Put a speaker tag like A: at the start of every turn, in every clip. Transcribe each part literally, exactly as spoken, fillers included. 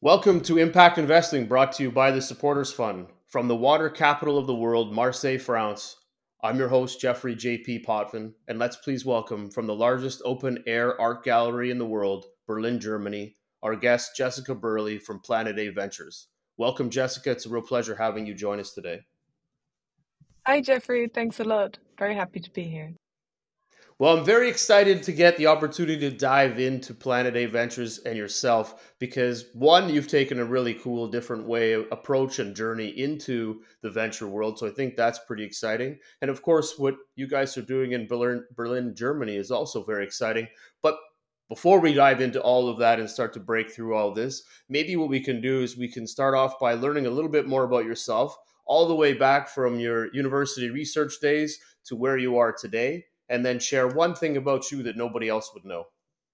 A: Welcome to Impact Investing, brought to you by the Supporters Fund from the water capital of the world, Marseille, France. I'm your host, Jeffrey J P. Potvin, and let's please welcome from the largest open-air art gallery in the world, Berlin, Germany, our guest, Jessica Burley from Planet A Ventures. Welcome, Jessica. It's a real pleasure having you join us today.
B: Hi, Jeffrey. Thanks a lot. Very happy to be here.
A: Well, I'm very excited to get the opportunity to dive into Planet A Ventures and yourself because, one, you've taken a really cool, different way approach and journey into the venture world. So I think that's pretty exciting. And of course, what you guys are doing in Berlin, Berlin, Germany is also very exciting. But before we dive into all of that and start to break through all this, maybe what we can do is we can start off by learning a little bit more about yourself, all the way back from your university research days to where you are today, and then share one thing about you that nobody else would know.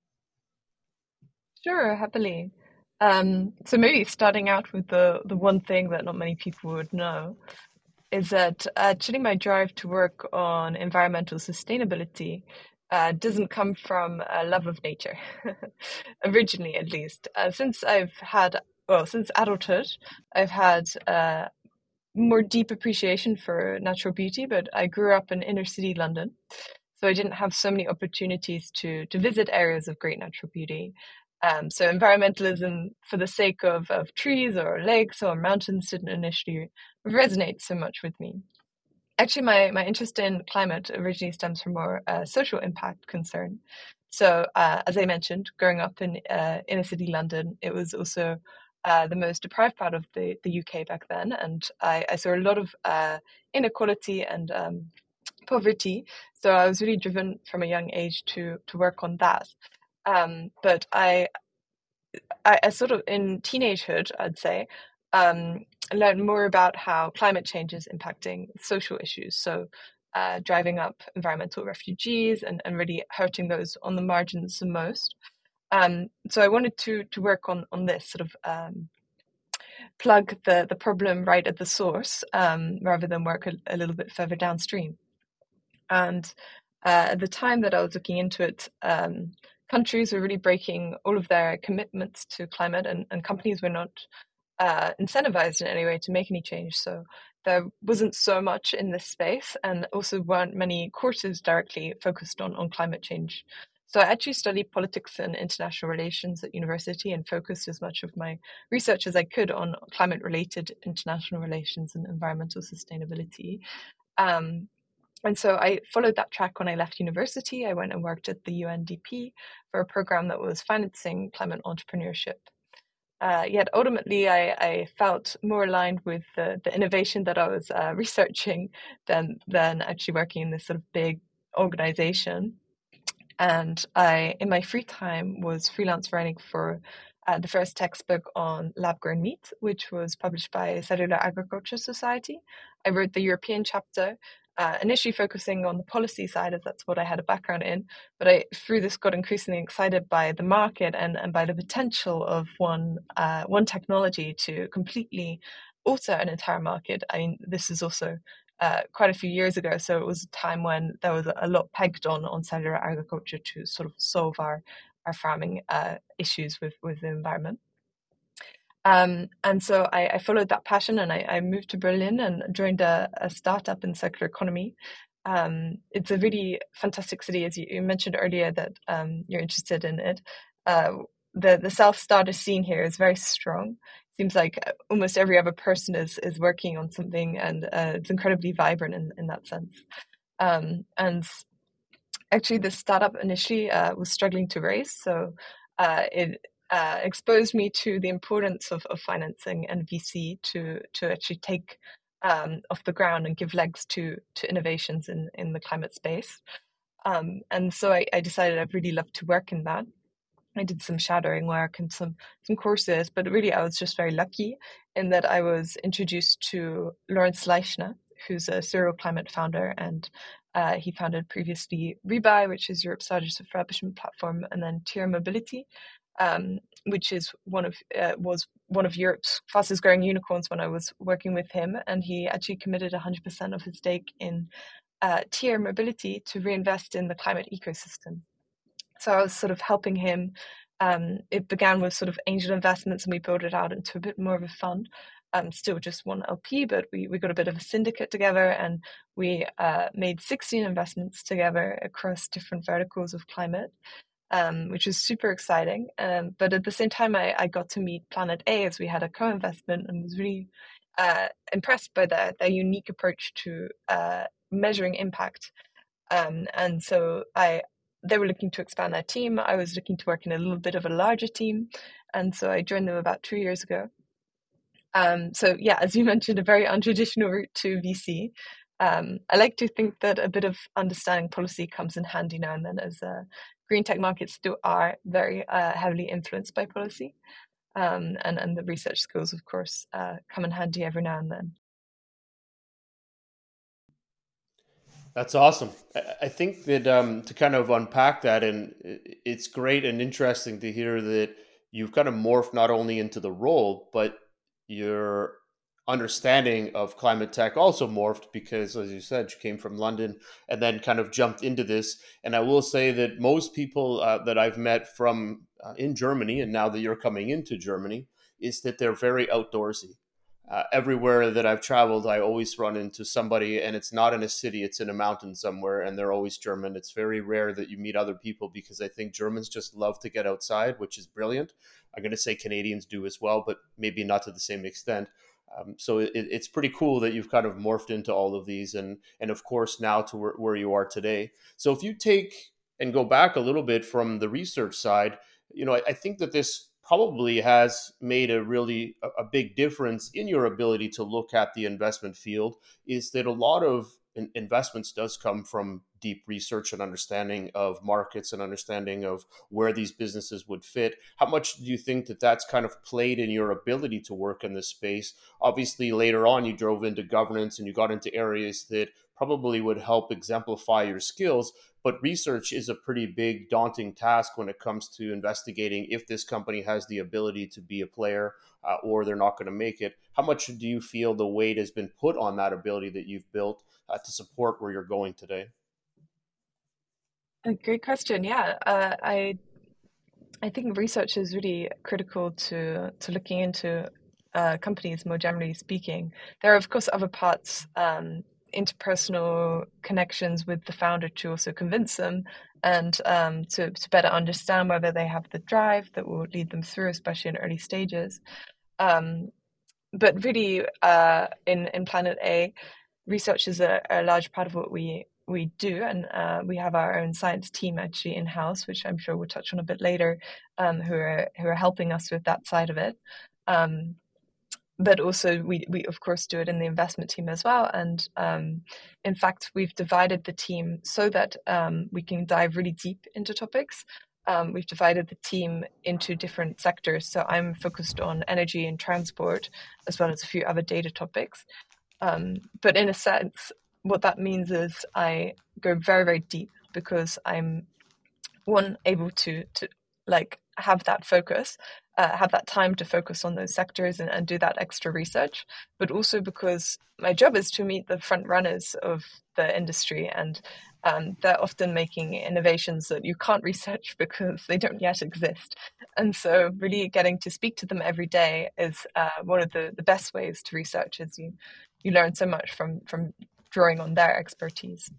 B: Sure, happily. Um, so maybe starting out with the, the one thing that not many people would know is that actually my drive to work on environmental sustainability uh, doesn't come from a love of nature, originally at least. Uh, since I've had, well, since adulthood, I've had uh, more deep appreciation for natural beauty, but I grew up in inner city London. So I didn't have so many opportunities to to visit areas of great natural beauty. Um, so environmentalism for the sake of, of trees or lakes or mountains didn't initially resonate so much with me. Actually, my, my interest in climate originally stems from more uh, social impact concern. So, uh, as I mentioned, growing up in uh, inner city London, it was also uh, the most deprived part of the, the U K back then. And I, I saw a lot of uh, inequality and um, poverty. So I was really driven from a young age to to work on that. Um, but I, I, I sort of in teenagehood, I'd say, um, learned more about how climate change is impacting social issues. So uh, driving up environmental refugees and, and really hurting those on the margins the most. Um, so I wanted to to work on on this sort of um, plug the the problem right at the source, um, rather than work a, a little bit further downstream. And uh, at the time that I was looking into it, um, countries were really breaking all of their commitments to climate, and, and companies were not uh, incentivized in any way to make any change. So there wasn't so much in this space, and also weren't many courses directly focused on, on climate change. So I actually studied politics and international relations at university and focused as much of my research as I could on climate-related international relations and environmental sustainability. Um, and so I followed that track when I left university. I went and worked at the U N D P for a program that was financing climate entrepreneurship. Uh, yet ultimately, I, I felt more aligned with the, the innovation that I was uh, researching than than actually working in this sort of big organization. And I, in my free time, was freelance writing for uh, the first textbook on lab-grown meat, which was published by Cellular Agriculture Society. I wrote the European chapter, uh, initially focusing on the policy side, as that's what I had a background in. But I, through this, got increasingly excited by the market and, and by the potential of one uh, one technology to completely alter an entire market. I mean, this is also uh, quite a few years ago. So it was a time when there was a lot pegged on on cellular agriculture to sort of solve our our farming uh, issues with with the environment. Um, and so I, I followed that passion, and I, I moved to Berlin and joined a, a startup in circular economy. Um, it's a really fantastic city, as you, you mentioned earlier that um, you're interested in it. Uh, the the self starter scene here is very strong. Seems like almost every other person is is working on something, and uh, it's incredibly vibrant in, in that sense. Um, and actually, the startup initially uh, was struggling to raise, so uh, it uh, exposed me to the importance of, of financing and V C to to actually take um, off the ground and give legs to to innovations in in the climate space. Um, and so I, I decided I'd really love to work in that. I did some shadowing work and some some courses, but really I was just very lucky in that I was introduced to Lawrence Leichner, who's a serial climate founder, and uh, he founded previously Rebuy, which is Europe's largest refurbishment platform, and then Tier Mobility, um, which is one of uh, was one of Europe's fastest growing unicorns when I was working with him, and he actually committed one hundred percent of his stake in uh, Tier Mobility to reinvest in the climate ecosystem. So I was sort of helping him Um, it began with sort of angel investments, and we built it out into a bit more of a fund. Um, still just one L P, but we, we got a bit of a syndicate together, and we uh, made sixteen investments together across different verticals of climate, um, which was super exciting. Um, but at the same time, I, I got to meet Planet A as we had a co-investment, and was really uh, impressed by their, their unique approach to uh, measuring impact. Um, and so I, they were looking to expand their team. I was looking to work in a little bit of a larger team, and so I joined them about two years ago. Um, so yeah, as you mentioned, a very untraditional route to V C. Um, I like to think that a bit of understanding policy comes in handy now and then, as uh, green tech markets still are very uh, heavily influenced by policy. Um, and, and the research skills, of course, uh, come in handy every now and then.
A: That's awesome. I I think that um, to kind of unpack that, and i- it's great and interesting to hear that you've kind of morphed not only into the role, but your understanding of climate tech also morphed because, as you said, you came from London and then kind of jumped into this. And I will say that most people uh, that I've met from uh, in Germany, and now that you're coming into Germany, is that they're very outdoorsy. Uh, everywhere that I've traveled, I always run into somebody, and it's not in a city, it's in a mountain somewhere, and they're always German. It's very rare that you meet other people because I think Germans just love to get outside, which is brilliant. I'm going to say Canadians do as well, but maybe not to the same extent. Um, so it, it's pretty cool that you've kind of morphed into all of these, and and of course now to where, where you are today. So if you take and go back a little bit from the research side, you know, I, I think that this probably has made a really a, a big difference in your ability to look at the investment field. Is that a lot of in- investments does come from deep research and understanding of markets and understanding of where these businesses would fit. How much do you think that that's kind of played in your ability to work in this space? Obviously later on you drove into governance and you got into areas that probably would help exemplify your skills, but research is a pretty big, daunting task when it comes to investigating if this company has the ability to be a player uh, or they're not going to make it. How much do you feel the weight has been put on that ability that you've built uh, to support where you're going today?
B: A great question. Yeah, uh, I I think research is really critical to to looking into uh, companies more generally speaking. There are of course other parts, um, interpersonal connections with the founder to also convince them and um, to to better understand whether they have the drive that will lead them through, especially in early stages. Um, but really, uh, in in Planet A, research is a, a large part of what we we do, and uh, we have our own science team actually in house, which I'm sure we'll touch on a bit later, um, who are who are helping us with that side of it. Um, but also, we we of course do it in the investment team as well. And um, in fact, we've divided the team so that um, we can dive really deep into topics. Um, we've divided the team into different sectors. So I'm focused on energy and transport, as well as a few other data topics. Um, but in a sense, what that means is I go very, very deep because I'm one able to to like have that focus, uh, have that time to focus on those sectors and, and do that extra research, but also because my job is to meet the front runners of the industry, and um, they're often making innovations that you can't research because they don't yet exist. And so really getting to speak to them every day is uh, one of the, the best ways to research, is you you learn so much from from drawing on their expertise.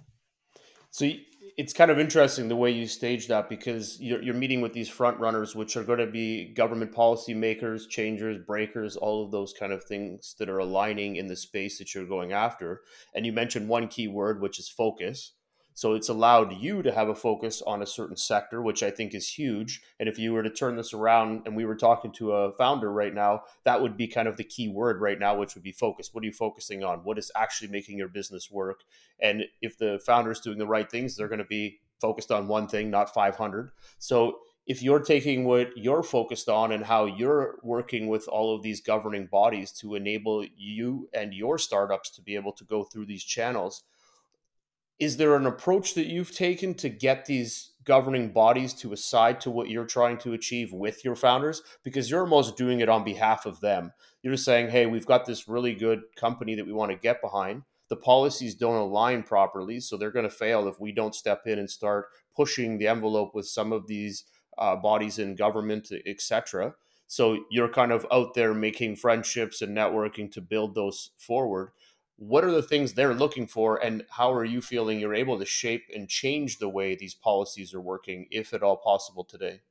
A: So it's kind of interesting the way you stage that because you're, you're meeting with these front runners, which are going to be government policy makers, changers, breakers, all of those kind of things that are aligning in the space that you're going after. And you mentioned one key word, which is focus. So it's allowed you to have a focus on a certain sector, which I think is huge. And if you were to turn this around and we were talking to a founder right now, that would be kind of the key word right now, which would be focus. What are you focusing on? What is actually making your business work? And if the founder is doing the right things, they're going to be focused on one thing, not five hundred. So if you're taking what you're focused on and how you're working with all of these governing bodies to enable you and your startups to be able to go through these channels, is there an approach that you've taken to get these governing bodies to aside to what you're trying to achieve with your founders? Because you're almost doing it on behalf of them. You're just saying, hey, we've got this really good company that we want to get behind. The policies don't align properly, so they're going to fail if we don't step in and start pushing the envelope with some of these uh, bodies in government, et cetera. So you're kind of out there making friendships and networking to build those forward. What are the things they're looking for, and how are you feeling you're able to shape and change the way these policies are working, if at all possible, today?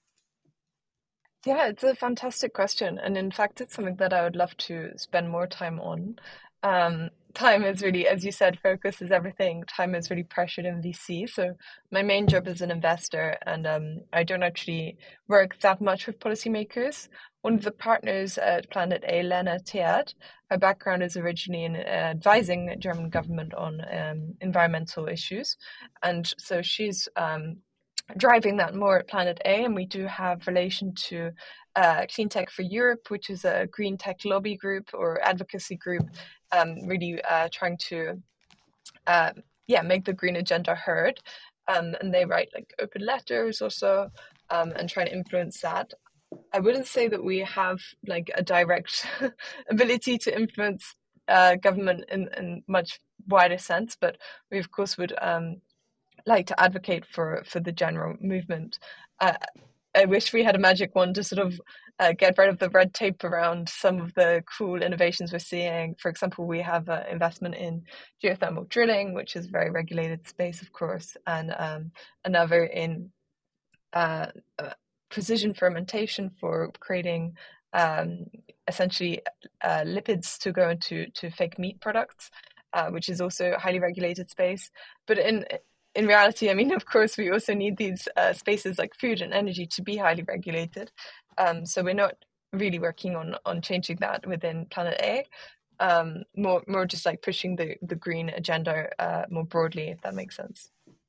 B: Yeah, it's a fantastic question. And in fact, it's something that I would love to spend more time on. Um, time is really, as you said, focus is everything. Time is really pressured in V C. So my main job is an investor, and um, I don't actually work that much with policymakers. One of the partners at Planet A, Lena Teat, her background is originally in uh, advising the German government on um, environmental issues. And so she's um, driving that more at Planet A, and we do have relation to uh, Clean Tech for Europe, which is a green tech lobby group or advocacy group, um, really uh, trying to uh, yeah make the green agenda heard, um, and they write like open letters or so, um, and try to influence that. I wouldn't say that we have like a direct ability to influence uh, government in, in much wider sense, but we of course would um, like to advocate for for the general movement. Uh, I wish we had a magic wand to sort of uh, get rid of the red tape around some of the cool innovations we're seeing. For example, we have an investment in geothermal drilling, which is a very regulated space, of course, and um, another in uh, uh, precision fermentation for creating um, essentially uh, lipids to go into to fake meat products, uh, which is also a highly regulated space. But in in reality, I mean, of course, we also need these uh, spaces like food and energy to be highly regulated. Um, so we're not really working on on changing that within Planet A. Um, more more just like pushing the the green agenda uh, more broadly, if that makes sense.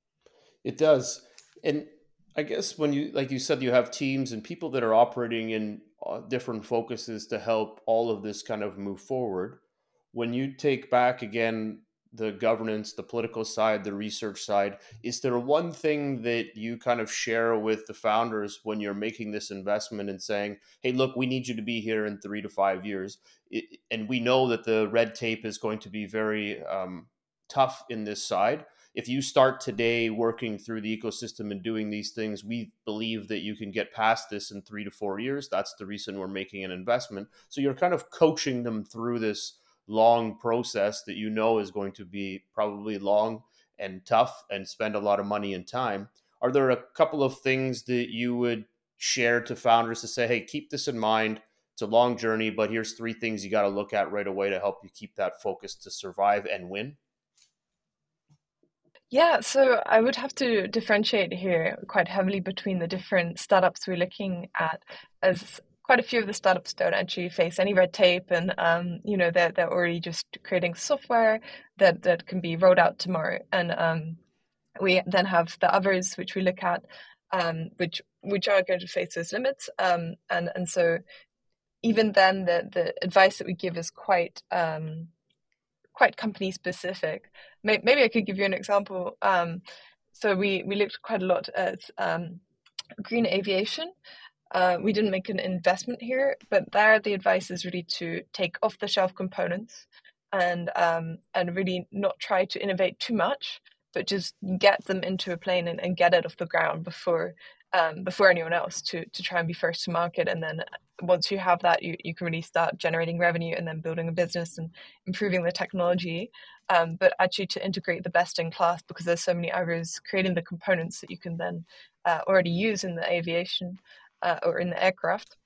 A: It does. And I guess when you, like you said, you have teams and people that are operating in uh, different focuses to help all of this kind of move forward. When you take back again the governance, the political side, the research side, is there one thing that you kind of share with the founders when you're making this investment and saying, hey, look, we need you to be here in three to five years? It, and we know that the red tape is going to be very um, tough in this side. If you start today working through the ecosystem and doing these things, we believe that you can get past this in three to four years. That's the reason we're making an investment. So you're kind of coaching them through this long process that you know is going to be probably long and tough and spend a lot of money and time. Are there a couple of things that you would share to founders to say, hey, keep this in mind? It's a long journey, but here's three things you got to look at right away to help you keep that focus to survive and win?
B: Yeah, so I would have to differentiate here quite heavily between the different startups we're looking at, as quite a few of the startups don't actually face any red tape, and um, you know they're they're already just creating software that that can be rolled out tomorrow. And um, we then have the others which we look at, um, which which are going to face those limits, um, and and so even then the the advice that we give is quite um, quite company specific. Maybe I could give you an example. Um, so we we looked quite a lot at um, green aviation. Uh, we didn't make an investment here, but there the advice is really to take off the shelf components and um, and really not try to innovate too much, but just get them into a plane and, and get it off the ground before um, before anyone else to to try and be first to market. And then once you have that, you, you can really start generating revenue and then building a business and improving the technology. Um, but actually to integrate the best in class, because there's so many others creating the components that you can then uh, already use in the aviation uh, or in the aircraft,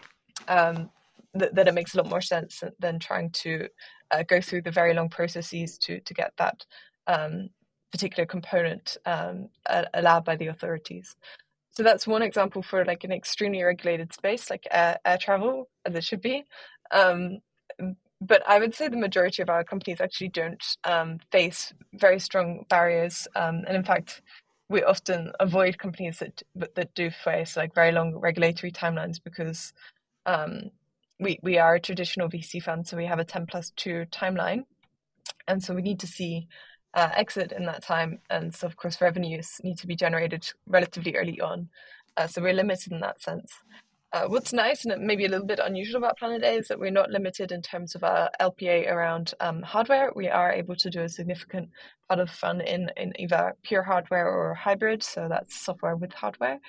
B: um, th- that it makes a lot more sense than trying to uh, go through the very long processes to to get that um, particular component um, allowed by the authorities. So that's one example for like an extremely regulated space, like air, air travel, as it should be. Um, but I would say the majority of our companies actually don't um, face very strong barriers, um, and in fact, we often avoid companies that that do face like very long regulatory timelines, because um, we we are a traditional V C fund, so we have a ten plus two timeline, and so we need to see uh, exit in that time, and so of course revenues need to be generated relatively early on. Uh, so we're limited in that sense. Uh, what's nice and maybe a little bit unusual about Planet A is that we're not limited in terms of our L P A around um, hardware. We are able to do a significant part of the fund in, in either pure hardware or hybrid, so that's software with hardware.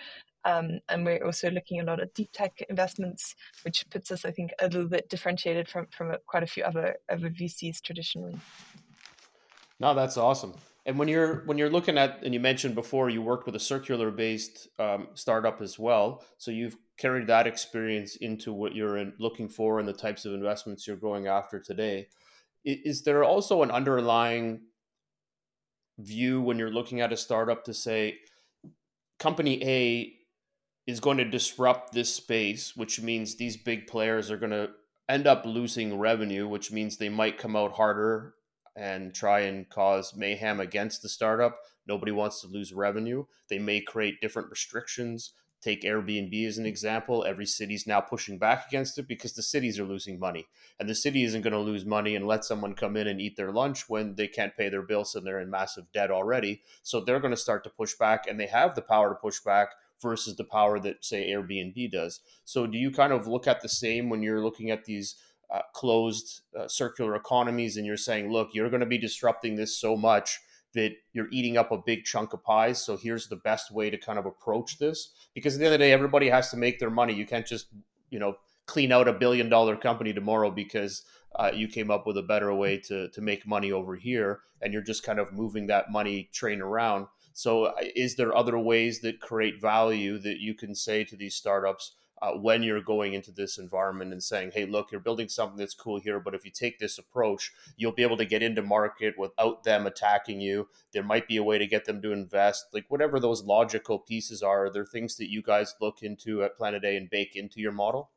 B: Um, and we're also looking at a lot of deep tech investments, which puts us, I think, a little bit differentiated from from a, quite a few other other V Cs traditionally.
A: No, that's awesome. And when you're when you're looking at, and you mentioned before you worked with a circular based um, startup as well, so you've carried that experience into what you're in, looking for and the types of investments you're going after today. I- Is there also an underlying view when you're looking at a startup to say company A is going to disrupt this space, which means these big players are going to end up losing revenue, which means they might come out harder and try and cause mayhem against the startup. Nobody wants to lose revenue. They may create different restrictions. Take Airbnb as an example. Every city's now pushing back against it because the cities are losing money. And the city isn't going to lose money and let someone come in and eat their lunch when they can't pay their bills and they're in massive debt already. So they're going to start to push back, and they have the power to push back versus the power that, say, Airbnb does. So do you kind of look at the same when you're looking at these uh, closed uh, circular economies, and you're saying, look, you're going to be disrupting this so much that you're eating up a big chunk of pies. So here's the best way to kind of approach this. Because at the end of the day, everybody has to make their money. You can't just, you know, clean out a billion dollar company tomorrow because uh, you came up with a better way to, to make money over here. And you're just kind of moving that money train around. So, uh, is there other ways that create value that you can say to these startups uh, when you're going into this environment and saying, hey, look, you're building something that's cool here, but if you take this approach, you'll be able to get into market without them attacking you. There might be a way to get them to invest, like whatever those logical pieces are. Are there things that you guys look into at Planet A and bake into your model?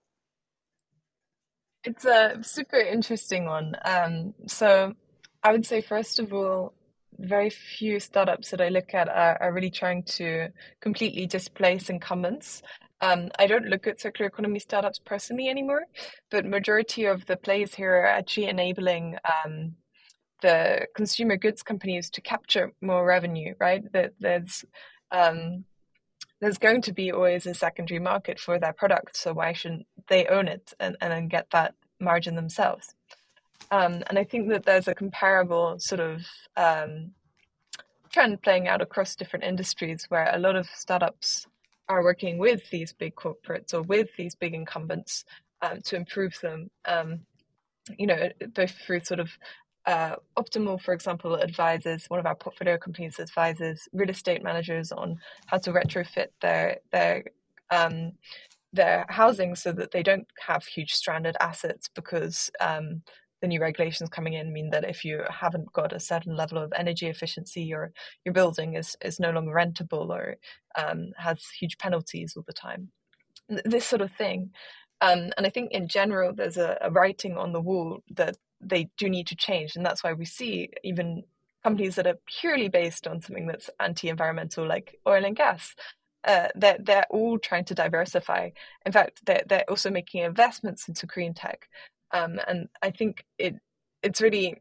B: It's a super interesting one. Um, so I would say, first of all, very few startups that I look at are, are really trying to completely displace incumbents. Um, I don't look at circular economy startups personally anymore, but majority of the plays here are actually enabling um, the consumer goods companies to capture more revenue, right? That there's um, there's going to be always a secondary market for their product, so why shouldn't they own it and, and then get that margin themselves? Um, and I think that there's a comparable sort of um, trend playing out across different industries where a lot of startups are working with these big corporates or with these big incumbents um, to improve them. Um, you know, both through sort of uh, Optimal, for example, advises, one of our portfolio companies advises real estate managers on how to retrofit their their um, their housing so that they don't have huge stranded assets, because um, the new regulations coming in mean that if you haven't got a certain level of energy efficiency, your your building is is no longer rentable or um, has huge penalties all the time. This sort of thing. Um, and I think in general, there's a, a writing on the wall that they do need to change. And that's why we see even companies that are purely based on something that's anti-environmental, like oil and gas, uh, they're, they're all trying to diversify. In fact, they're, they're also making investments into green tech. Um, and I think it it's really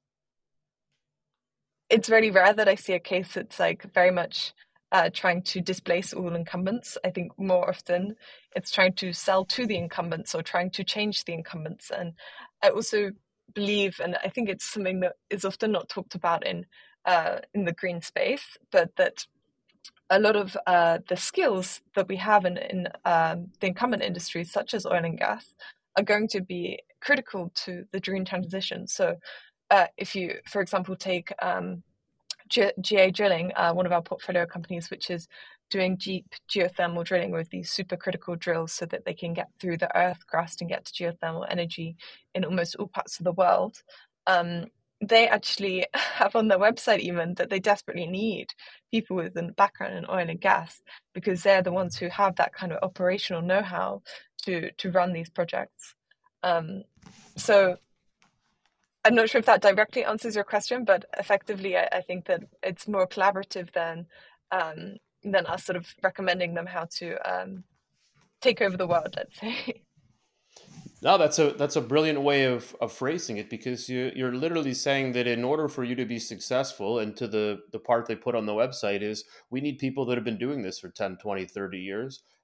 B: it's really rare that I see a case that's like very much uh, trying to displace all incumbents. I think more often it's trying to sell to the incumbents or trying to change the incumbents. And I also believe, and I think it's something that is often not talked about in uh, in the green space, but that a lot of uh, the skills that we have in, in um, the incumbent industries, such as oil and gas, are going to be critical to the green transition. So uh, if you, for example, take um, G- GA Drilling, uh, one of our portfolio companies, which is doing deep geothermal drilling with these supercritical drills so that they can get through the earth crust and get to geothermal energy in almost all parts of the world. Um, they actually have on their website even that they desperately need people with a background in oil and gas, because they're the ones who have that kind of operational know-how to to run these projects. Um, so I'm not sure if that directly answers your question, but effectively, I, I think that it's more collaborative than um, than us sort of recommending them how to um, take over the world, let's say.
A: No, that's a that's a brilliant way of, of phrasing it, because you you're literally saying that in order for you to be successful, and to the the part they put on the website is, we need people that have been doing this for ten, twenty, thirty years,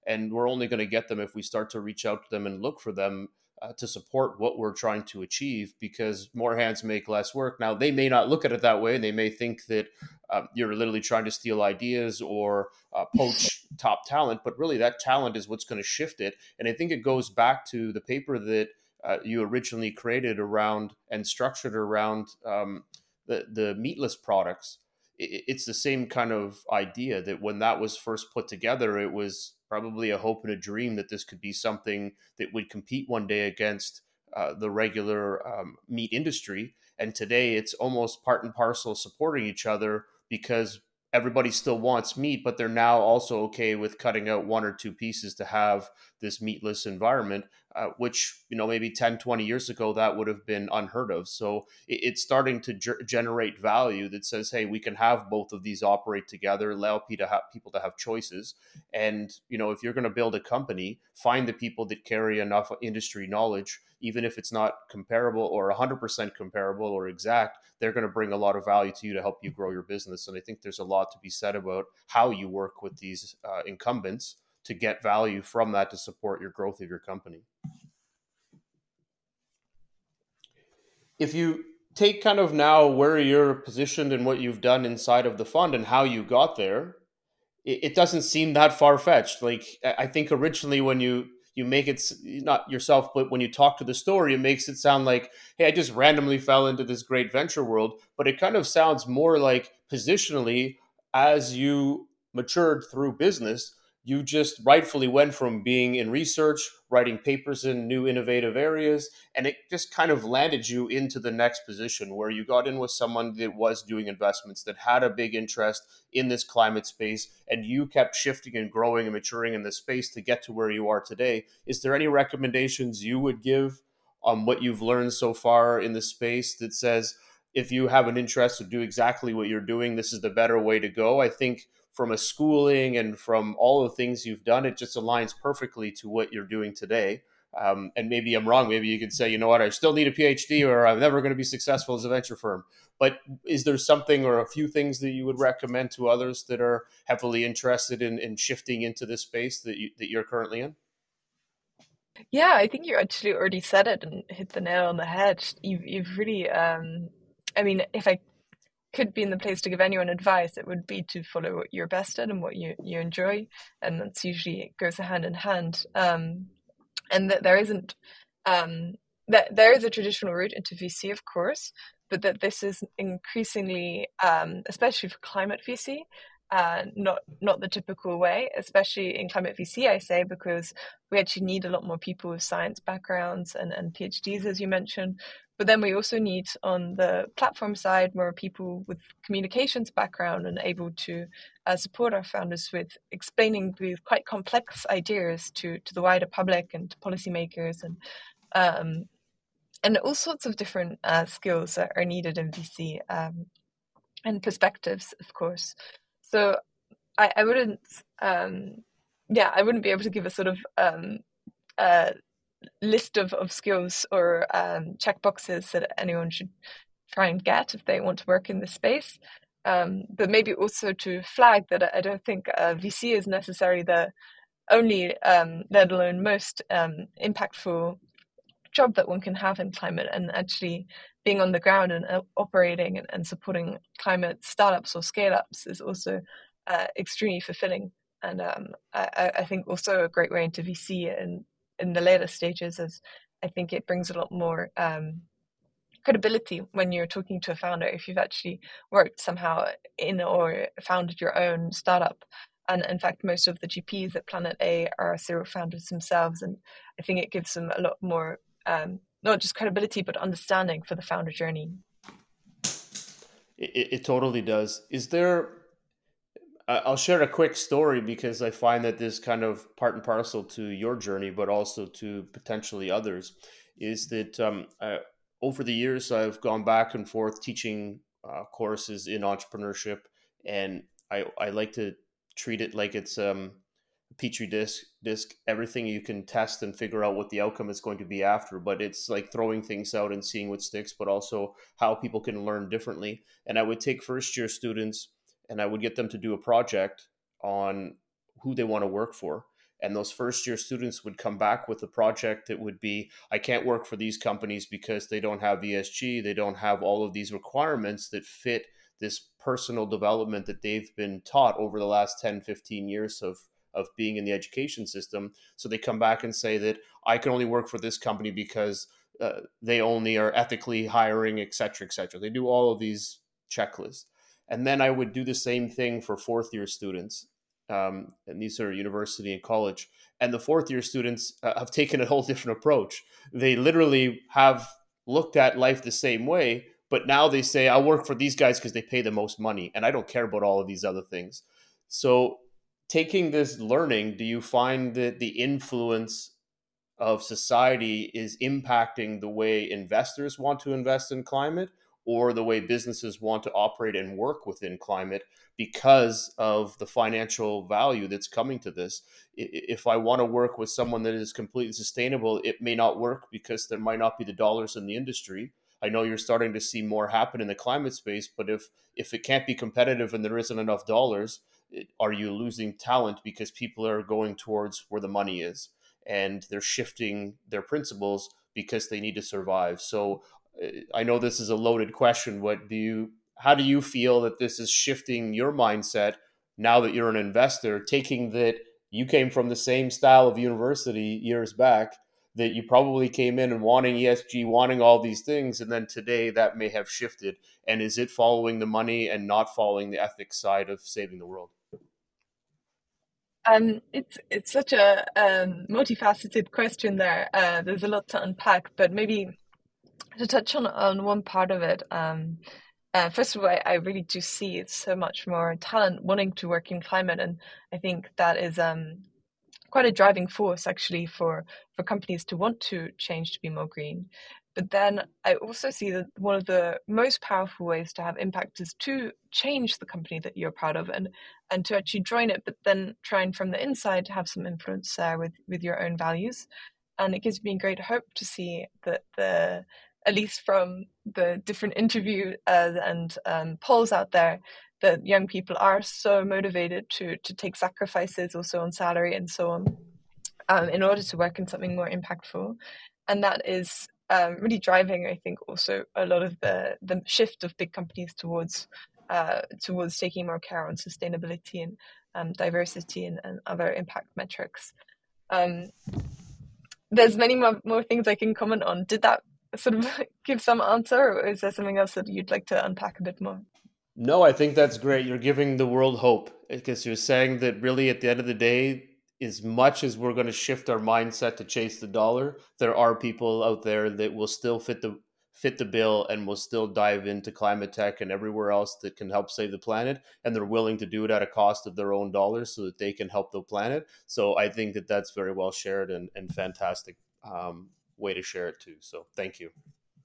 A: and we're only going to get them if we start to reach out to them and look for them uh, to support what we're trying to achieve, because more hands make less work. Now, they may not look at it that way. They may think that uh, you're literally trying to steal ideas or uh, poach top talent, but really that talent is what's going to shift it. And I think it goes back to the paper that uh, you originally created around and structured around um, the, the meatless products. It's the same kind of idea that when that was first put together, it was probably a hope and a dream that this could be something that would compete one day against uh, the regular um, meat industry. And today it's almost part and parcel supporting each other, because everybody still wants meat, but they're now also okay with cutting out one or two pieces to have this meatless environment, uh, which, you know, maybe ten, twenty years ago, that would have been unheard of. So it, it's starting to ger- generate value that says, hey, we can have both of these operate together, allow people to have, people to have choices. And, you know, if you're going to build a company, find the people that carry enough industry knowledge, even if it's not comparable or one hundred percent comparable or exact, they're going to bring a lot of value to you to help you grow your business. And I think there's a lot to be said about how you work with these uh, incumbents to get value from that to support your growth of your company. If you take kind of now where you're positioned and what you've done inside of the fund and how you got there, it, it doesn't seem that far fetched. Like, I think originally when you you make it, not yourself, but when you talk to the story, it makes it sound like, hey, I just randomly fell into this great venture world. But it kind of sounds more like positionally, as you matured through business, you just rightfully went from being in research, writing papers in new innovative areas, and it just kind of landed you into the next position where you got in with someone that was doing investments, that had a big interest in this climate space, and you kept shifting and growing and maturing in this space to get to where you are today. Is there any recommendations you would give on what you've learned so far in the space that says, if you have an interest to do exactly what you're doing, this is the better way to go? I think from a schooling and from all the things you've done, it just aligns perfectly to what you're doing today. Um, and maybe I'm wrong. Maybe you could say, you know what, I still need a PhD, or I'm never going to be successful as a venture firm. But is there something or a few things that you would recommend to others that are heavily interested in, in shifting into this space that, you, that you're currently in?
B: Yeah, I think you actually already said it and hit the nail on the head. You've, you've really, um, I mean, if I could be in the place to give anyone advice, it would be to follow what you're best at and what you, you enjoy. And that's usually, it goes hand in hand. Um, and that there isn't, um, that there is a traditional route into V C, of course, but that this is increasingly, um, especially for climate V C, uh, not not the typical way, especially in climate V C, I say, because we actually need a lot more people with science backgrounds and, and PhDs, as you mentioned. But then we also need, on the platform side, more people with communications background and able to uh, support our founders with explaining these quite complex ideas to, to the wider public and to policymakers, and um, and all sorts of different uh, skills that are needed in V C, um, and perspectives, of course. So I, I wouldn't, um, yeah, I wouldn't be able to give a sort of um, uh, list of, of skills or um, check boxes that anyone should try and get if they want to work in this space. Um, but maybe also to flag that I don't think uh, V C is necessarily the only, um, let alone most um, impactful job that one can have in climate, and actually being on the ground and uh, operating and, and supporting climate startups or scale ups is also uh, extremely fulfilling. And um, I, I think also a great way into V C in, in the later stages, as I think it brings a lot more um, credibility when you're talking to a founder if you've actually worked somehow in or founded your own startup. And in fact, most of the G Ps at Planet A are serial founders themselves, and I think it gives them a lot more um, not just credibility but understanding for the founder journey.
A: It, it totally does. Is there I- I'll share a quick story because I find that this kind of part and parcel to your journey, but also to potentially others. Is that um, uh, over the years I've gone back and forth teaching uh, courses in entrepreneurship, and I I like to treat it like it's um, a petri disc. Disc everything you can test and figure out what the outcome is going to be after, but it's like throwing things out and seeing what sticks, but also how people can learn differently. And I would take first year students and I would get them to do a project on who they want to work for. And those first year students would come back with a project that would be, I can't work for these companies because they don't have E S G, they don't have all of these requirements that fit this personal development that they've been taught over the last ten, fifteen years of of being in the education system. So they come back and say that I can only work for this company because uh, they only are ethically hiring, et cetera, et cetera. They do all of these checklists. And then I would do the same thing for fourth year students. Um, and these are university and college. And the fourth year students uh, have taken a whole different approach. They literally have looked at life the same way, but now they say, I work for these guys because they pay the most money, and I don't care about all of these other things. So, taking this learning, do you find that the influence of society is impacting the way investors want to invest in climate or the way businesses want to operate and work within climate because of the financial value that's coming to this? If I want to work with someone that is completely sustainable, it may not work because there might not be the dollars in the industry. I know you're starting to see more happen in the climate space, but if if it can't be competitive and there isn't enough dollars, are you losing talent because people are going towards where the money is? And they're shifting their principles because they need to survive. So uh, I know this is a loaded question. What do you, how do you feel that this is shifting your mindset now that you're an investor, taking that you came from the same style of university years back, that you probably came in and wanting E S G, wanting all these things, and then today that may have shifted. And is it following the money and not following the ethics side of saving the world?
B: Um, it's it's such a um, multifaceted question there. Uh, there's a lot to unpack, but maybe to touch on, on one part of it. Um, uh, first of all, I, I really do see it's so much more talent wanting to work in climate, and I think that is um, quite a driving force actually for for companies to want to change to be more green. But then I also see that one of the most powerful ways to have impact is to change the company that you're proud of and and to actually join it, but then trying from the inside to have some influence there with with your own values. And it gives me great hope to see that the at least from the different interview uh, and um, polls out there, that young people are so motivated to to take sacrifices also on salary and so on um, in order to work in something more impactful. And that is um, really driving, I think, also a lot of the the shift of big companies towards uh, towards taking more care on sustainability and um, diversity and, and other impact metrics. Um, there's many more, more things I can comment on. Did that sort of give some answer, or is there something else that you'd like to unpack a bit more?
A: No, I think that's great. You're giving the world hope because you're saying that really at the end of the day, as much as we're going to shift our mindset to chase the dollar, there are people out there that will still fit the fit the bill and will still dive into climate tech and everywhere else that can help save the planet, and they're willing to do it at a cost of their own dollars so that they can help the planet. So I think that that's very well shared and, and fantastic um, way to share it too. So thank you.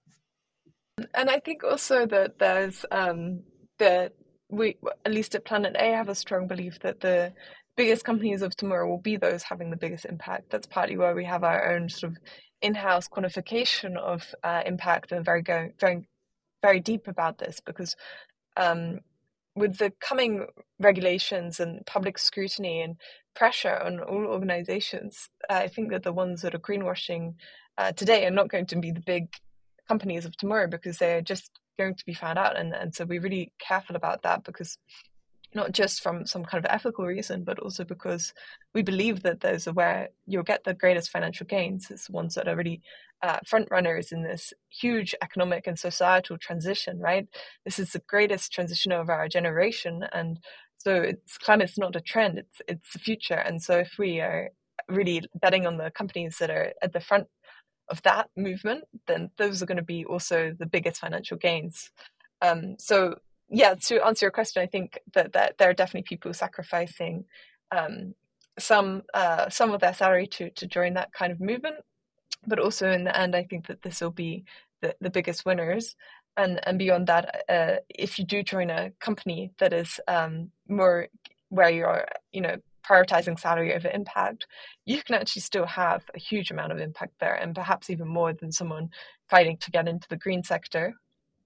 B: And I think also that there's um, that we, at least at Planet A, have a strong belief that the biggest companies of tomorrow will be those having the biggest impact. That's partly why we have our own sort of in-house quantification of uh, impact and very going very very deep about this, because um, with the coming regulations and public scrutiny and pressure on all organizations, I think that the ones that are greenwashing uh, today are not going to be the big companies of tomorrow, because they're just going to be found out. And, and so we're really careful about that, because not just from some kind of ethical reason, but also because we believe that those are where you'll get the greatest financial gains. It's the ones that are really uh, front runners in this huge economic and societal transition, right? This is the greatest transition of our generation. And so it's climate's not a trend, it's it's the future. And so if we are really betting on the companies that are at the front of that movement, then those are going to be also the biggest financial gains. Um, so yeah, to answer your question, I think that, that there are definitely people sacrificing um, some uh, some of their salary to to join that kind of movement, but also in the end, I think that this will be the, the biggest winners. And and beyond that, uh, if you do join a company that is um, more where you're, you know, prioritizing salary over impact, you can actually still have a huge amount of impact there, and perhaps even more than someone fighting to get into the green sector.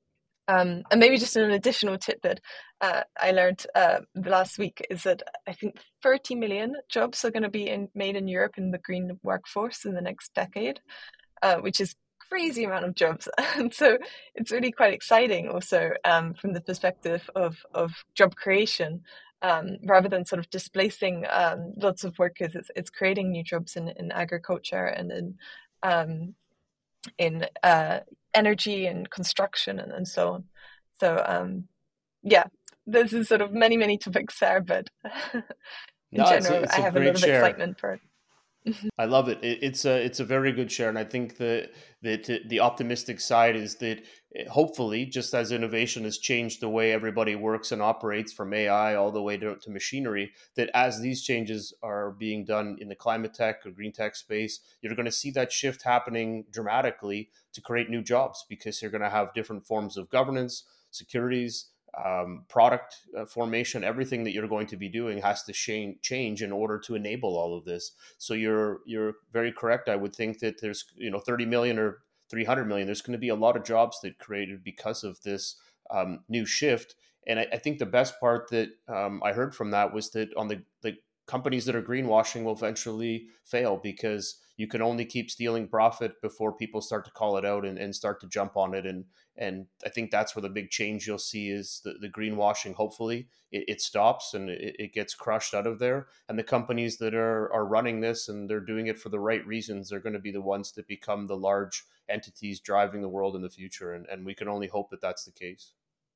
B: Um, and maybe just an additional tidbit uh, I learned uh, last week is that I think thirty million jobs are going to be in, made in Europe in the green workforce in the next decade, uh, which is crazy amount of jobs. And so it's really quite exciting also um, from the perspective of, of job creation. Um, rather than sort of displacing um, lots of workers, it's, it's creating new jobs in, in agriculture and in um, in uh, energy and construction and, and so on. So um, yeah, this is sort of many, many topics there, but in
A: No, it's a,
B: general,
A: it's
B: I
A: a
B: have a
A: great
B: lot of
A: share.
B: excitement for it.
A: I love it. it. It's a it's a very good share, and I think that that the optimistic side is that eh, hopefully, just as innovation has changed the way everybody works and operates, from A I all the way to, to machinery, that as these changes are being done in the climate tech or green tech space, you're going to see that shift happening dramatically to create new jobs because you're going to have different forms of governance, securities, um, product uh, formation. Everything that you're going to be doing has to change change in order to enable all of this. So you're you're very correct. I would think that there's, you know, thirty million or three hundred million. There's going to be a lot of jobs that created because of this um, new shift. And I, I think the best part that um, I heard from that was that on the the companies that are greenwashing will eventually fail because you can only keep stealing profit before people start to call it out and, and start to jump on it. And and I think that's where the big change you'll see is the, the greenwashing. Hopefully it, it stops and it, it gets crushed out of there. And the companies that are are running this and they're doing it for the right reasons, they're going to be the ones that become the large entities driving the world in the future. And, and we can only hope that that's the case.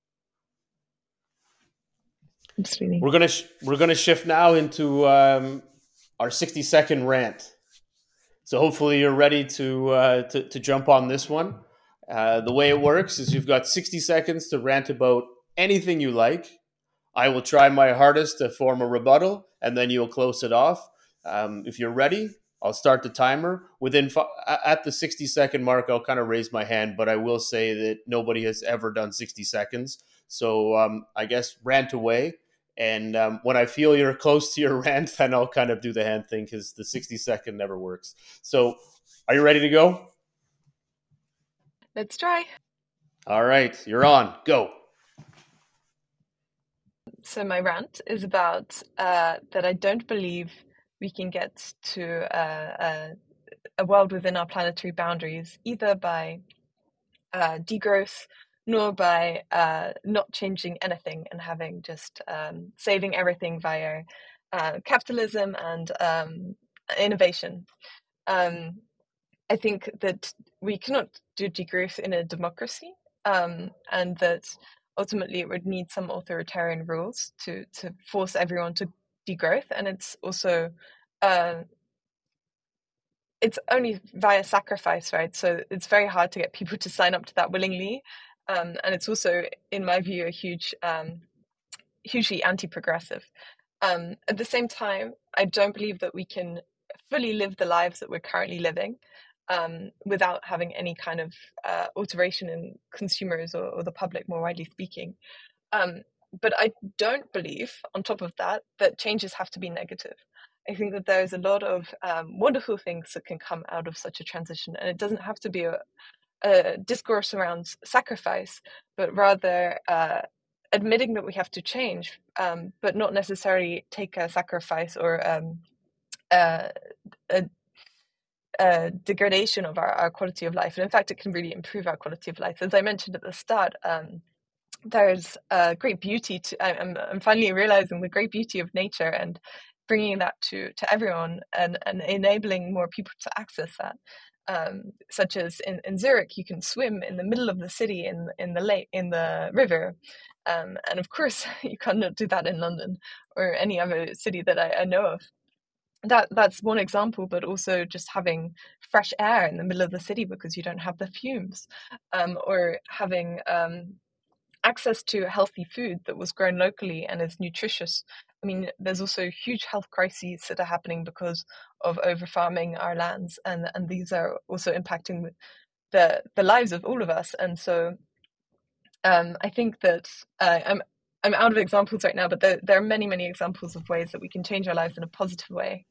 B: Absolutely.
A: We're gonna sh- we're gonna shift now into um, our sixty second rant. So hopefully you're ready to uh, to, to jump on this one. Uh, the way it works is you've got sixty seconds to rant about anything you like. I will try my hardest to form a rebuttal, and then you'll close it off. Um, if you're ready, I'll start the timer. Within at the sixty second mark, I'll kind of raise my hand, but I will say that nobody has ever done sixty seconds. So um, I guess rant away. And um, when I feel you're close to your rant, then I'll kind of do the hand thing because the sixty second never works. So are you ready to go?
B: Let's try.
A: All right, you're on. Go.
B: So my rant is about uh, that I don't believe we can get to uh, a, a world within our planetary boundaries either by uh, degrowth nor by uh, not changing anything and having just um, saving everything via uh, capitalism and um, innovation. Um, I think that we cannot do degrowth in a democracy, um, and that ultimately it would need some authoritarian rules to to force everyone to degrowth, and it's also uh, it's only via sacrifice, right? So it's very hard to get people to sign up to that willingly, um, and it's also, in my view, a huge, um, hugely anti-progressive. Um, at the same time, I don't believe that we can fully live the lives that we're currently living um, without having any kind of uh, alteration in consumers or, or the public, more widely speaking. Um, but I don't believe, on top of that, that changes have to be negative. I think that there's a lot of um, wonderful things that can come out of such a transition, and it doesn't have to be a, a discourse around sacrifice, but rather uh, admitting that we have to change, um, but not necessarily take a sacrifice or um, uh, a, a degradation of our, our quality of life. And in fact, it can really improve our quality of life. As I mentioned at the start, um, there's a great beauty to, I'm, I'm finally realizing the great beauty of nature and bringing that to, to everyone and, and enabling more people to access that. Um, such as in, in Zurich, you can swim in the middle of the city in in the lake in the river, um, and of course you cannot do that in London or any other city that I, I know of. That that's one example, but also just having fresh air in the middle of the city because you don't have the fumes, um, or having um, access to healthy food that was grown locally and is nutritious. I mean, there's also huge health crises that are happening because of over farming our lands, and and these are also impacting the the lives of all of us. And so, um, I think that uh, I'm I'm out of examples right now, but there there are many many examples of ways that we can change our lives in a positive way.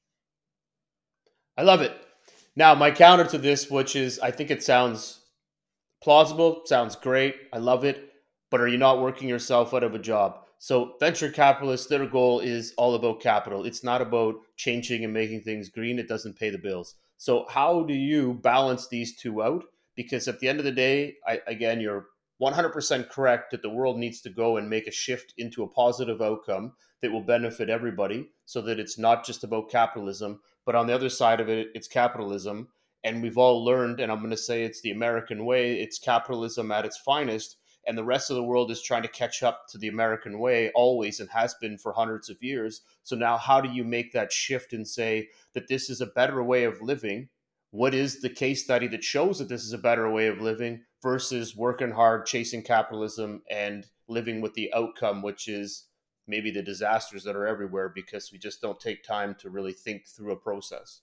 A: I love it. Now, my counter to this, which is I think it sounds plausible, sounds great. I love it. but are you not working yourself out of a job? So venture capitalists, their goal is all about capital. It's not about changing and making things green. It doesn't pay the bills. So how do you balance these two out? Because at the end of the day, I, again, you're one hundred percent correct that the world needs to go and make a shift into a positive outcome that will benefit everybody so that it's not just about capitalism. But on the other side of it, it's capitalism. And we've all learned, and I'm going to say it's the American way, it's capitalism at its finest. And the rest of the world is trying to catch up to the American way always and has been for hundreds of years. So now, how do you make that shift and say that this is a better way of living? What is the case study that shows that this is a better way of living versus working hard, chasing capitalism, and living with the outcome, which is maybe the disasters that are everywhere because we just don't take time to really think through a process?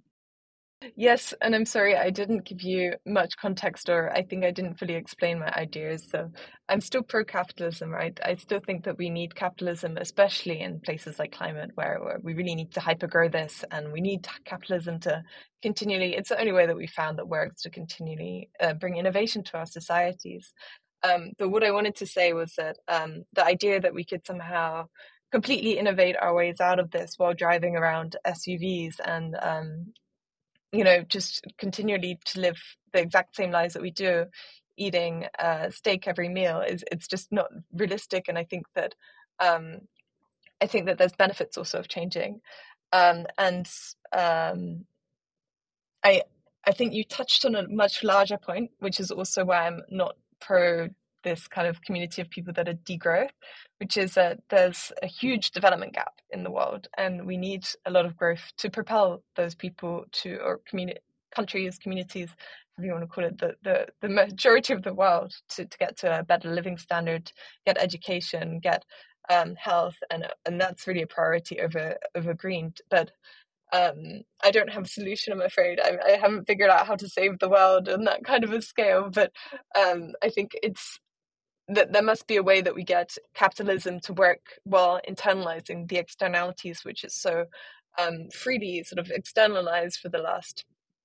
B: Yes, and I'm sorry I didn't give you much context, or I think I didn't fully explain my ideas. So I'm still pro-capitalism, right? I still think that we need capitalism, especially in places like climate, where, where we really need to hypergrow this, and we need capitalism to continually, it's the only way that we found that works to continually uh, bring innovation to our societies. Um, but what I wanted to say was that um, the idea that we could somehow completely innovate our ways out of this while driving around S U Vs and um, you know, just continually to live the exact same lives that we do, eating uh, steak every meal is it's just not realistic. And I think that um, I think that there's benefits also of changing. Um, and um, I I think you touched on a much larger point, which is also why I'm not pro this kind of community of people that are degrowth, which is that there's a huge development gap in the world, and we need a lot of growth to propel those people to, or community, countries, communities, however you want to call it, the the, the majority of the world to, to get to a better living standard, get education, get um, health, and and that's really a priority over over green. But um, I don't have a solution, I'm afraid. I, I haven't figured out how to save the world on that kind of a scale, but um, I think it's that there must be a way that we get capitalism to work while internalizing the externalities, which is so um, freely sort of externalized for the last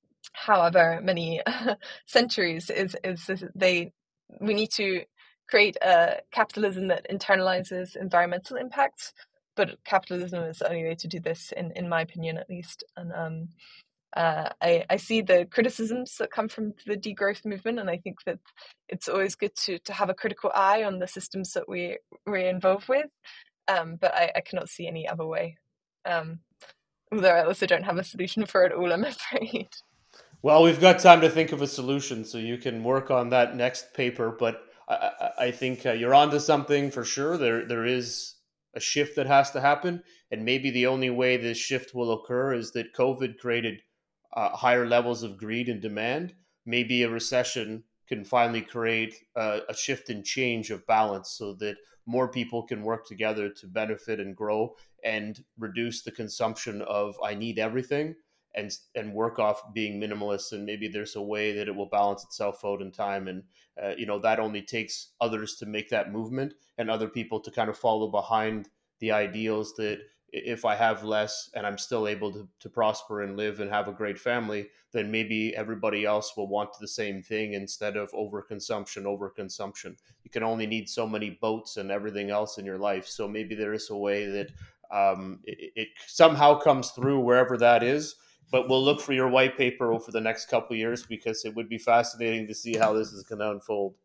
B: however many centuries. Is is they we need to create a capitalism that internalizes environmental impacts, but capitalism is the only way to do this, in in my opinion, at least. And um, uh, I, I see the criticisms that come from the degrowth movement, and I think that it's always good to to have a critical eye on the systems that we we're involved with. Um, but I, I cannot see any other way. Um, although I also don't have a solution for it all, I'm afraid.
A: Well, we've got time to think of a solution, so you can work on that next paper. But I, I, I think uh, you're onto something for sure. There, there is a shift that has to happen, and maybe the only way this shift will occur is that COVID created uh, higher levels of greed and demand. Maybe a recession can finally create uh, a shift and change of balance, so that more people can work together to benefit and grow and reduce the consumption of "I need everything." and and work off being minimalist, and maybe there's a way that it will balance itself out in time. And uh, you know that only takes others to make that movement and other people to kind of follow behind the ideals that if I have less and I'm still able to, to prosper and live and have a great family, then maybe everybody else will want the same thing instead of overconsumption overconsumption. You can only need so many boats and everything else in your life, so maybe there is a way that um, it, it somehow comes through wherever that is. But we'll look for your white paper over the next couple of years because it would be fascinating to see how this is going to unfold.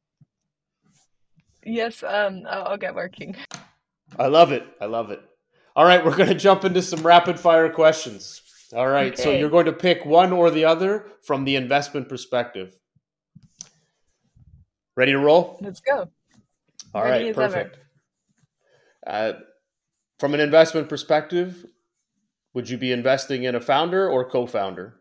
B: Yes, um, I'll, I'll get working.
A: I love it. I love it. All right, we're going to jump into some rapid fire questions. All right, so you're
B: Okay,
A: going to pick one or the other from the investment perspective. Ready to roll?
B: let's go.
A: All
B: Ready
A: right,
B: as ever.
A: perfect. Uh, from an investment perspective, would you be investing in a founder or co-founder?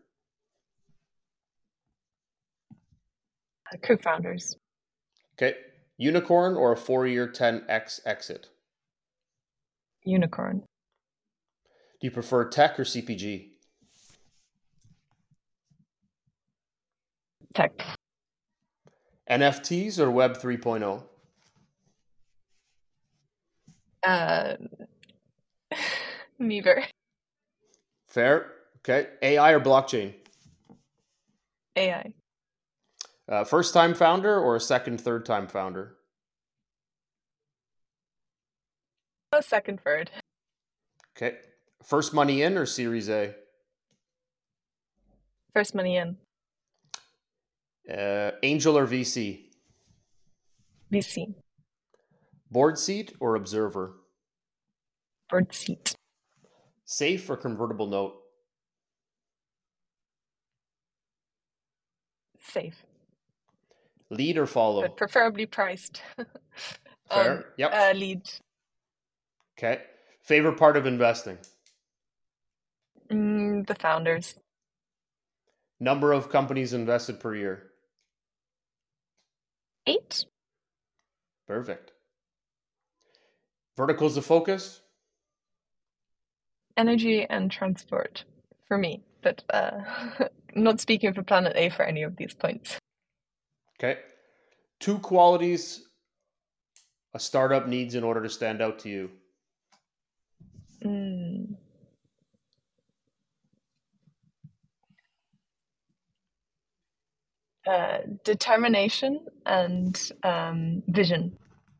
B: Co-founders.
A: Okay, unicorn or a four-year ten x exit?
B: Unicorn.
A: Do you prefer tech or C P G?
B: Tech.
A: N F Ts or Web 3.0?
B: Uh, neither.
A: Fair. Okay. A I or blockchain?
B: A I.
A: Uh, first time founder or a second, third time founder?
B: Oh, second, third.
A: Okay. First money in or Series A?
B: First money in.
A: Uh, angel or V C?
B: V C.
A: Board seat or observer?
B: Board seat.
A: Safe or convertible note?
B: Safe.
A: Lead or
B: But
A: follow?
B: preferably priced. um,
A: Fair. Yep.
B: uh, lead.
A: Okay. Favorite part of investing?
B: Mm, the founders.
A: Number of companies invested per year?
B: Eight.
A: Perfect. Verticals of focus?
B: Energy and transport for me, but uh, not speaking for Planet A for any of these points.
A: Okay. Two qualities a startup needs in order to stand out to you?
B: Mm. Uh, determination and um, vision.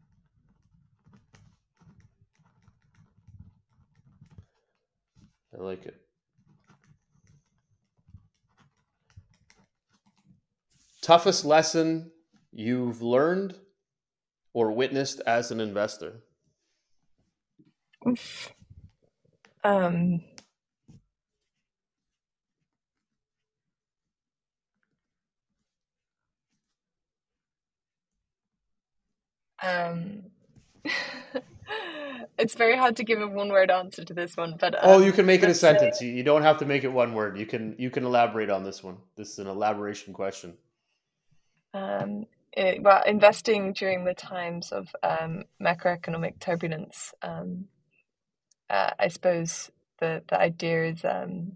A: I like it. Toughest lesson you've learned or witnessed as an investor?
B: Oof. Um, um, it's very hard to give a one-word answer to this one, but
A: Oh, you
B: um,
A: can make it a
B: let's say
A: sentence. You, you don't have to make it one word. You can you can elaborate on this one. This is an elaboration question.
B: um, it, well, investing during the times of um, macroeconomic turbulence. Um, uh, I suppose the the idea is, um,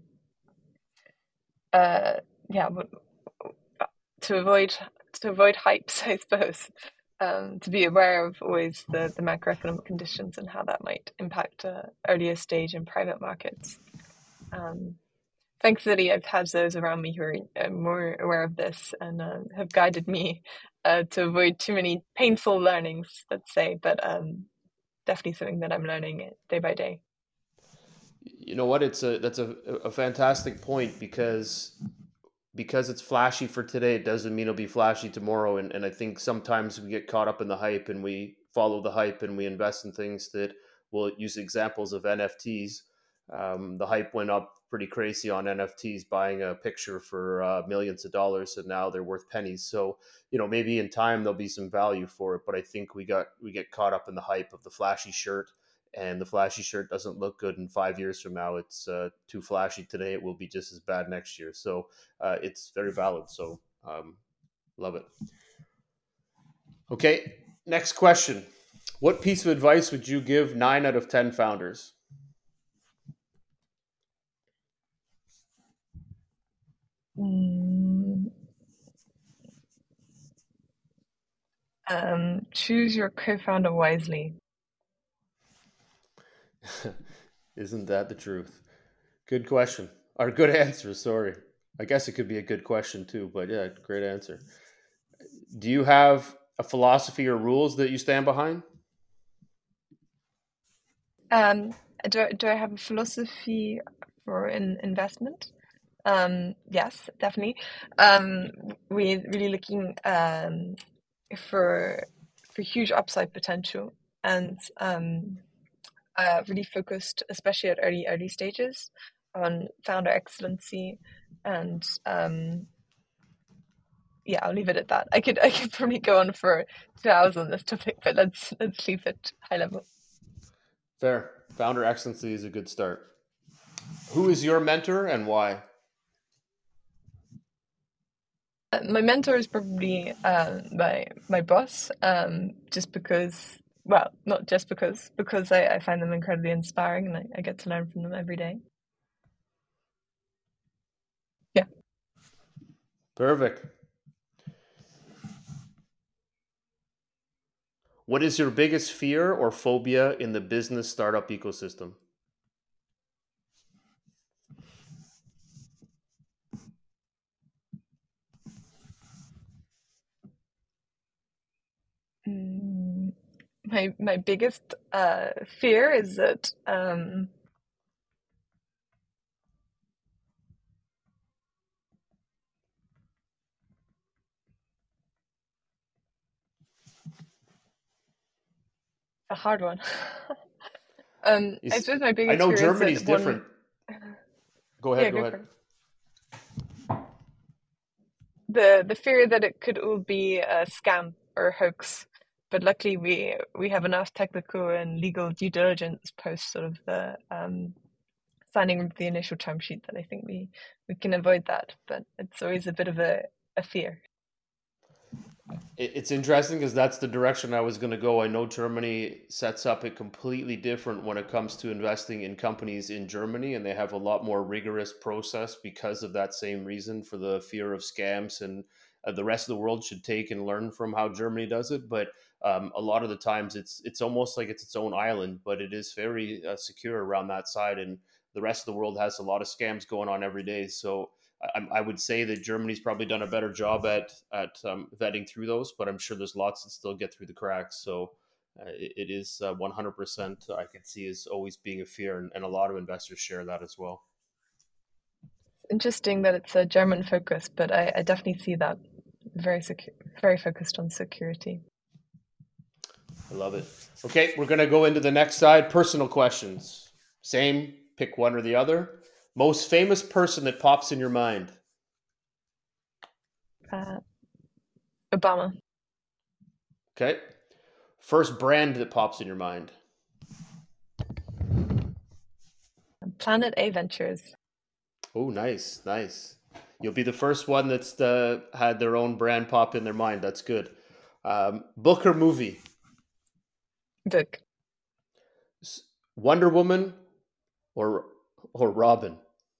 B: uh, yeah, to avoid to avoid hypes, I suppose. Um, to be aware of always the, the macroeconomic conditions and how that might impact uh, earlier stage in private markets. Um, thankfully, I've had those around me who are uh, more aware of this and uh, have guided me uh, to avoid too many painful learnings, let's say, but um, definitely something that I'm learning day by day.
A: You know what? It's a that's a, a fantastic point because because it's flashy for today, it doesn't mean it'll be flashy tomorrow. And, and I think sometimes we get caught up in the hype and we follow the hype and we invest in things that will use examples of N F Ts. Um, the hype went up pretty crazy on N F Ts, buying a picture for uh, millions of dollars, and now they're worth pennies. So, you know, maybe in time there'll be some value for it. But I think we got we get caught up in the hype of the flashy shirt, and the flashy shirt doesn't look good in five years from now. It's uh, too flashy today; it will be just as bad next year. So uh, it's very valid. So um, love it. Okay, next question. What piece of advice would you give nine out of ten founders?
B: Mm, um, choose your co-founder wisely.
A: Isn't that the truth? Good question. Or good answer, sorry. I guess it could be a good question too, but yeah, great answer. Do you have a philosophy or rules that you stand behind?
B: Um, do I, do I have a philosophy for an investment? Um, yes, definitely. Um, we're really looking um, for for huge upside potential and um, uh, really focused, especially at early early stages, on founder excellency and um, yeah, I'll leave it at that. I could I could probably go on for two hours on this topic, but let's let's leave it high level.
A: Fair. Founder excellency is a good start. Who is your mentor and why?
B: Uh, My mentor is probably um, my my boss, um, just because, well, not just because, because I, I find them incredibly inspiring and I, I get to learn from them every day. Yeah.
A: Perfect. What is your biggest fear or phobia in the business startup ecosystem?
B: Mm, my my biggest uh, fear is that um, a hard one. um, I
A: Is
B: suppose my
A: I
B: biggest
A: know
B: fear is
A: Germany's
B: that one.
A: different. Go
B: Yeah,
A: ahead. Go
B: go
A: ahead.
B: for it. The the fear that it could all be a scam or a hoax, but luckily we we have enough technical and legal due diligence post sort of the um, signing of the initial term sheet that I think we we can avoid that. But it's always a bit of a, a fear.
A: It's interesting because that's the direction I was going to go. I know Germany sets up it completely different when it comes to investing in companies in Germany, and they have a lot more rigorous process because of that same reason, for the fear of scams. And uh, the rest of the world should take and learn from how Germany does it. But um, a lot of the times, it's it's almost like it's its own island, but it is very uh, secure around that side, and the rest of the world has a lot of scams going on every day. So I, I would say that Germany's probably done a better job at at um, vetting through those, but I'm sure there's lots that still get through the cracks. So uh, it, it is uh, one hundred percent I can see as always being a fear, and, and a lot of investors share that as well.
B: Interesting that it's a German focus, but I, I definitely see that very secure, very focused on security.
A: I love it. Okay, we're going to go into the next side. Personal questions. Same, pick one or the other. Most famous person that pops in your mind.
B: Uh, Obama.
A: Okay. First brand that pops in your mind.
B: Planet A Ventures.
A: Oh, nice, nice. You'll be the first one that's uh, had their own brand pop in their mind. That's good. Um, book or movie?
B: Book.
A: Wonder Woman or or Robin?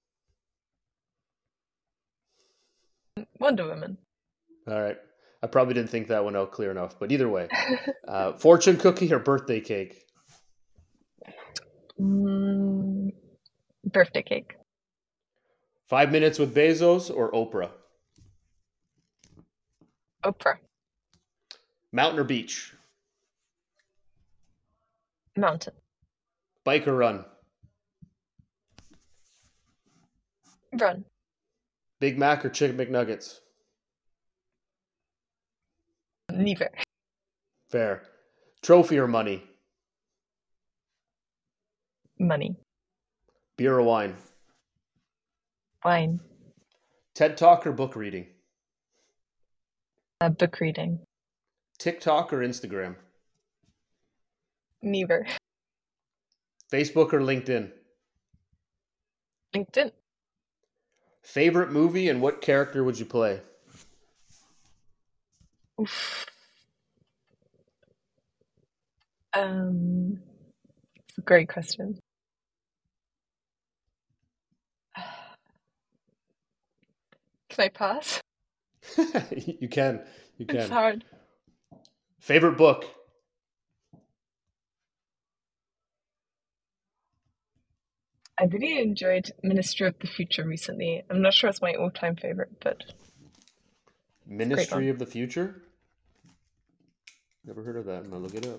B: Wonder Woman.
A: All right. I probably didn't think that one out clear enough, but either way. Uh, fortune cookie or birthday cake?
B: mm, birthday cake.
A: Five minutes with Bezos or Oprah?
B: Oprah.
A: Mountain or beach?
B: Mountain.
A: Bike or run?
B: Run.
A: Big Mac or Chicken McNuggets?
B: Neither.
A: Fair. Trophy or money?
B: Money.
A: Beer or wine?
B: Wine.
A: TED Talk or book reading?
B: Uh, book reading.
A: TikTok or Instagram?
B: Neither.
A: Facebook or LinkedIn?
B: LinkedIn.
A: Favorite movie and what character would you play?
B: Oof. Um, it's a great question. Can I pass?
A: You can. You
B: It's
A: can.
B: hard.
A: Favorite book?
B: I really enjoyed Ministry of the Future recently. I'm not sure it's my all-time favorite, but it's a great
A: Ministry
B: one.
A: of the Future? Never heard of that. I'm going to look it up.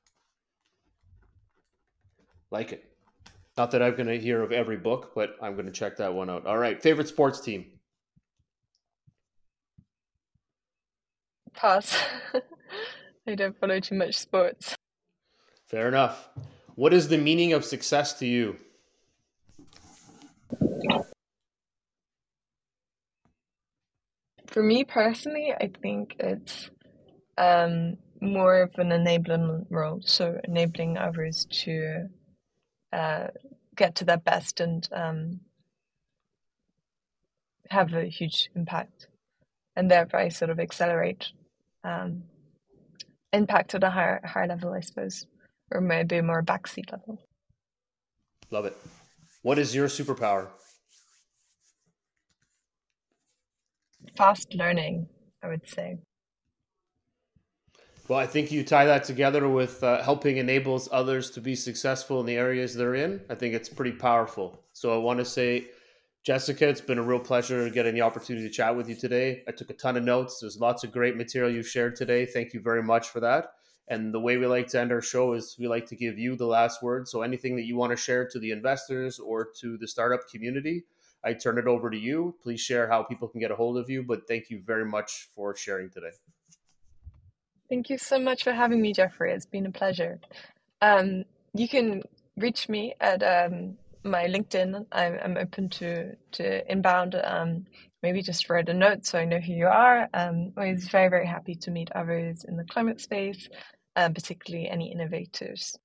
A: Like it. Not that I'm going to hear of every book, but I'm going to check that one out. All right. Favorite sports team?
B: Pass. I don't follow too much sports.
A: Fair enough. What is the meaning of success to you?
B: For me personally, I think it's um, more of an enabling role. So enabling others to uh, get to their best and um, have a huge impact, and thereby sort of accelerate um, impact at a higher higher level, I suppose, or maybe more backseat level.
A: Love it. What is your superpower?
B: Fast learning, I would say.
A: Well, I think you tie that together with uh, helping enables others to be successful in the areas they're in. I think it's pretty powerful. So I want to say, Jessica, it's been a real pleasure getting the opportunity to chat with you today. I took a ton of notes. There's lots of great material you've shared today. Thank you very much for that. And the way we like to end our show is we like to give you the last word. So anything that you want to share to the investors or to the startup community, I turn it over to you. Please share how people can get a hold of you. But thank you very much for sharing today.
B: Thank you so much for having me, Jeffrey. It's been a pleasure. Um, you can reach me at um, my LinkedIn. I'm, I'm open to, to inbound. Um, maybe just write a note so I know who you are. Um, always very, very happy to meet others in the climate space, um, particularly any innovators.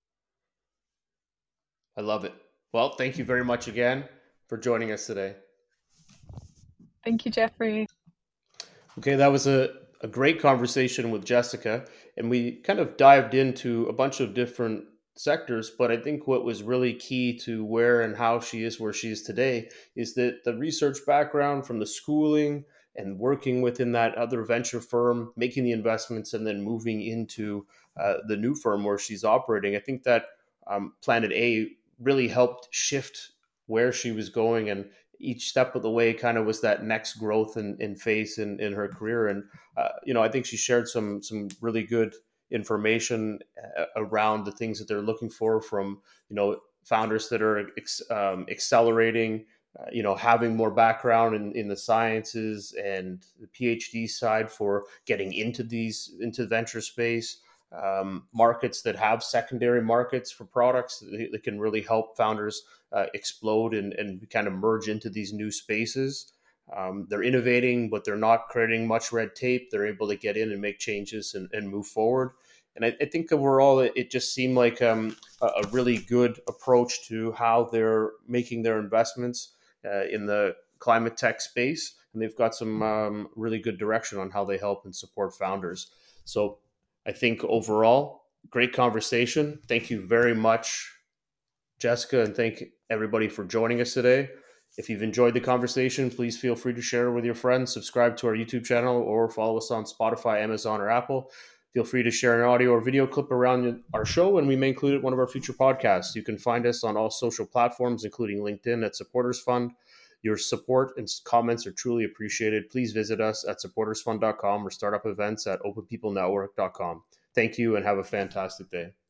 A: I love it. Well, thank you very much again for joining us today.
B: Thank you, Jeffrey.
A: Okay, that was a, a great conversation with Jessica, and we kind of dived into a bunch of different sectors. But I think what was really key to where and how she is where she is today is that the research background from the schooling and working within that other venture firm, making the investments, and then moving into uh, the new firm where she's operating. I think that um, Planet A really helped shift where she was going, and each step of the way kind of was that next growth in, in phase in, in her career. And, uh, you know, I think she shared some, some really good information uh, around the things that they're looking for from, you know, founders that are ex, um, accelerating, uh, you know, having more background in, in the sciences and the PhD side for getting into these, into the venture space. Um, markets that have secondary markets for products that, that can really help founders uh, explode and, and kind of merge into these new spaces. Um, they're innovating, but they're not creating much red tape. They're able to get in and make changes and, and move forward. And I, I think overall, it, it just seemed like um, a, a really good approach to how they're making their investments uh, in the climate tech space. And they've got some um, really good direction on how they help and support founders. So I think overall, great conversation. Thank you very much, Jessica, and thank everybody for joining us today. If you've enjoyed the conversation, please feel free to share it with your friends, subscribe to our YouTube channel, or follow us on Spotify, Amazon, or Apple. Feel free to share an audio or video clip around our show, and we may include it in one of our future podcasts. You can find us on all social platforms, including LinkedIn at Supporters Fund. Your support and comments are truly appreciated. Please visit us at supporters fund dot com or startup events at open people network dot com. Thank you and have a fantastic day.